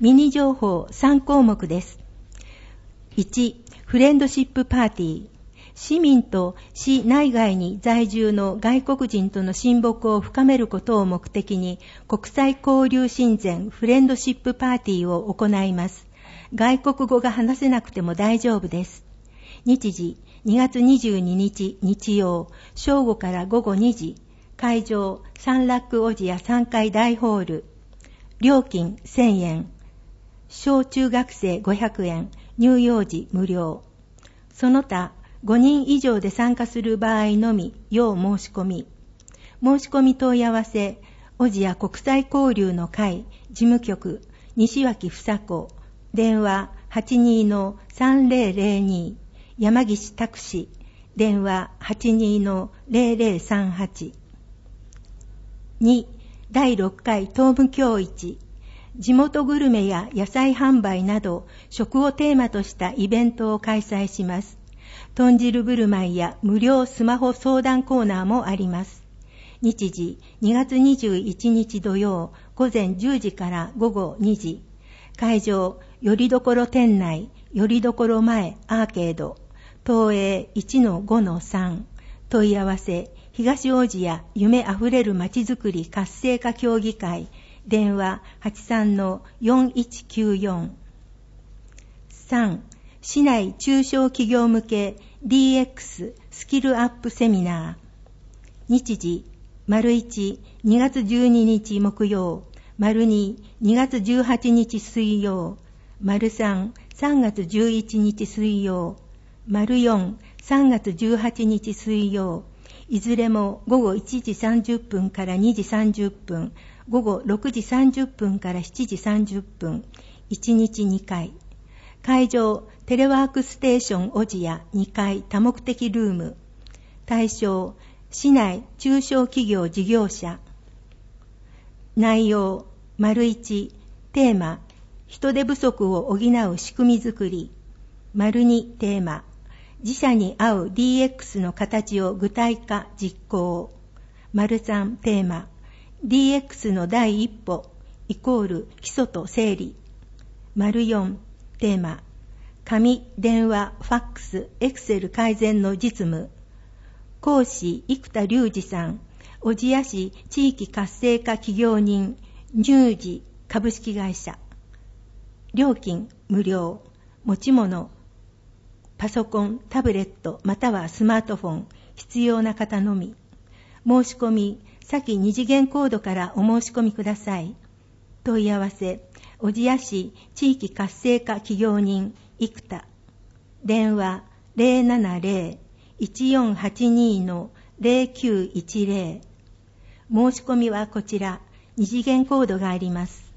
ミニ情報3項目です。1、フレンドシップパーティー。市民と市内外に在住の外国人との親睦を深めることを目的に、国際交流親善フレンドシップパーティーを行います。外国語が話せなくても大丈夫です。日時、2月22日日曜、正午から午後2時。会場、サンラックオジア3階大ホール。料金1000円。小中学生500円。乳幼児無料。その他、5人以上で参加する場合のみ、要申し込み。申し込み問い合わせ、オジア国際交流の会、事務局、西脇房子、電話 82-3002、山岸拓司、電話 82-0038。2、第6回東部教市。地元グルメや野菜販売など、食をテーマとしたイベントを開催します。豚汁振る舞いや無料スマホ相談コーナーもあります。日時、2月21日土曜、午前10時から午後2時。会場、よりどころ店内、よりどころ前アーケード、東映 1-5-3。問い合わせ、東大路や夢あふれるまちづくり活性化協議会、電話 83-4194。3、市内中小企業向け DX スキルアップセミナー。日時、丸1、2月12日木曜、丸2、2月18日水曜、丸3、3月11日水曜、丸4、3月18日水曜、いずれも午後1時30分から2時30分、午後6時30分から7時30分、1日2回。会場、テレワークステーションオジア2階多目的ルーム。対象、市内中小企業事業者。内容、丸1、テーマ、人手不足を補う仕組みづくり。丸2、テーマ、自社に合う DX の形を具体化実行。丸3、テーマ、DX の第一歩=基礎と整理。丸4、テーマ、紙、電話、ファックス、エクセル改善の実務。講師、生田隆二さん、小千谷市地域活性化企業人、乳児株式会社。料金、無料。持ち物、パソコン、タブレット、またはスマートフォン、必要な方のみ。申し込み、先2次元コードからお申し込みください。問い合わせ、小千谷市地域活性化企業人、生田。電話 070-1482-0910。申し込みはこちら、2次元コードがあります。